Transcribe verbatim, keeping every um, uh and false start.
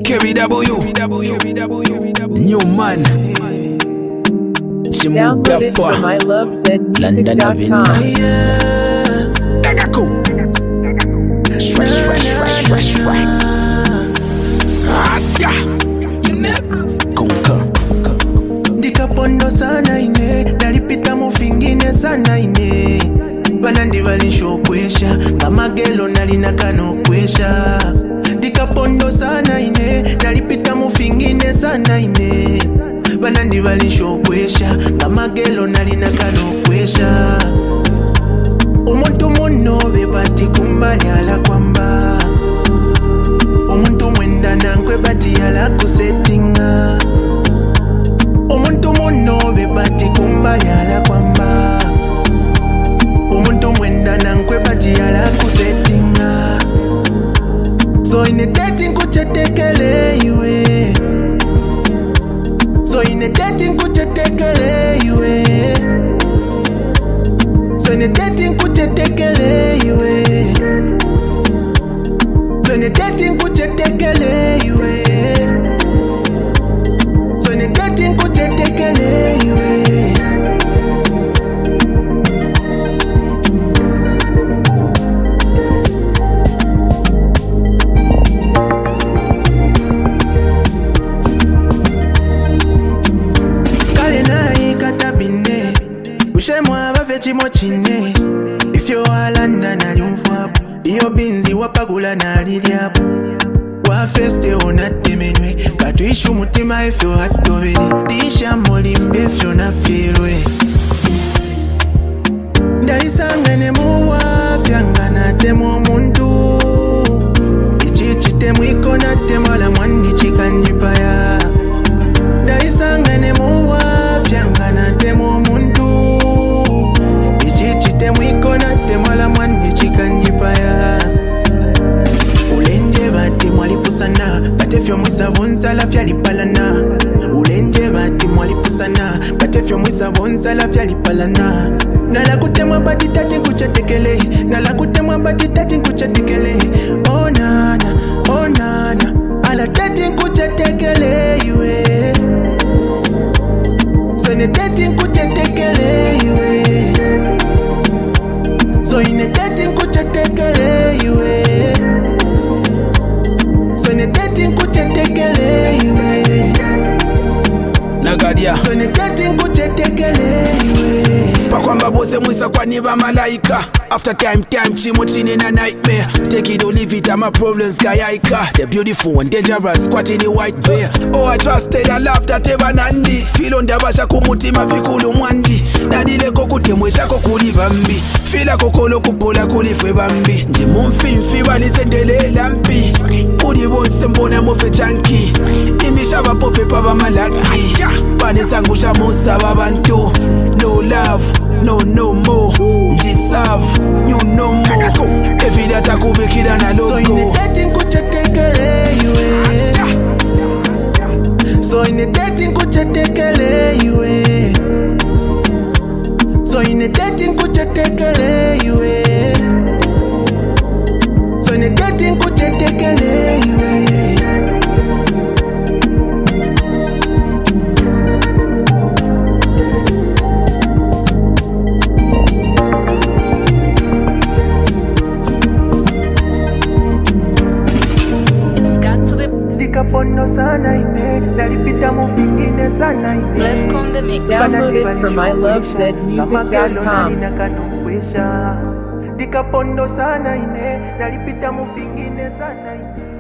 K B W, new man. Download it from I love zed music dot com. Dagaku. Fresh, fresh, fresh, fresh, fresh. Ah, yeah. Unique. Kunka. Ndikapondo sana ine, nalipita mufingine sana ine. Banandi balishokwesha, kama gelo nalina kano kwesha. Ndikapondo sana ine, nalipita mufingine sana ine. Banandi balishokwesha, kama gelo nalina kano kwesha. Umuntu muno bebati kumbali ala kwamba. Umuntu mwenda nankwe bati ala kusetinga. Umuntu muno bebati kumbali ala kwamba. Umuntu mwenda nankwe bati ala kusetinga. So in a dating kuchetekele iwe. So in a dating kuchetekele iwe. So in a dating kuchetekele iwe. So in a dating kuchetekele iwe. So in a dating kuchetekele iwe. Chine. If you all under na lyumfwapo iyo binzi wapagula na lilyapo wa feste onatemenwe katuishu mutima efyo hatobere tisha molimbe efyo na firwe ndaisangane muwa fyangana temo muntu ichichi temo ikona temo ala mwandi chikanjipaya ndaisangane muwa fyangana temo muntu temo ikona temo ala mwandi chikanjipaya ulenje bati mwalipusana batefyo mwisa bonza la fyalipalana ulenje bati mwalipusana batefyo mwisa bonza la fyalipalana nala kutemwa bati tati nkuchatekele nala kutemwa bati tati nkuchatekele oh nana oh nana ala tati nkuchatekele iwe sone tati nkuchatekele iwe. So in a dating kuchetekele iwe. So in a dating kuchetekele iwe. Nagadia. So in a dating kuchetekele iwe. Pakwamba bose mwisa kwa niba malaika. After time, time, chimo chini na nightmare. Take it or leave it, I'm a problems kayaika. The beautiful and dangerous, squat in the white bear. Oh, I trusted, I love that ever nandi. Feel on the basha kumutima fikulu mwandi. Nadile kokute mwesha kokuli bambi. Fila kokolo kupola kulifwe bambi. Ndi mumfimfi wali sendele lampi. Udi bonse mbona mufe chanki. Imisha bapofe paba malaki. Bane sangusha musa babantu. No love, no no more. Jisav, you know more. Every day I could make it and I look. So in a dating kuchetekele iwe. So in a dating kuchetekele iwe. So in a dating kuchetekele iwe. So in a dating kuchetekele iwe. Bless on the mix. Download it from I love zed music dot com. Dikapondo sana ine, nalipita mupingine sana ine.